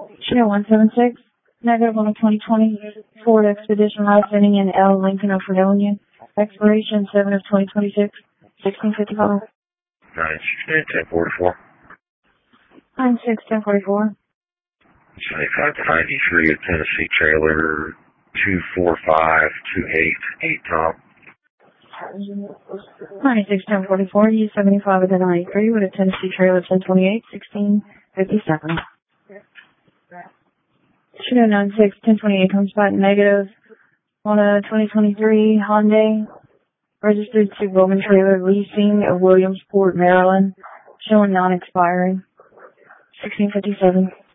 Channel 176, negative on a 2020 Ford Expedition licensing in L. Lincoln of Fredonia. Expiration 7 of 2026, 1655. 1044. 961044. 7593 at Tennessee Trailer 24528 Tom. 961044, U75 at the 93 with a Tennessee Trailer 1028, 1657. Channel 96 1028 comes back negative on a 2023 Hyundai registered to Bowman Trailer Leasing of Williamsport, Maryland, showing non-expiring, 1657.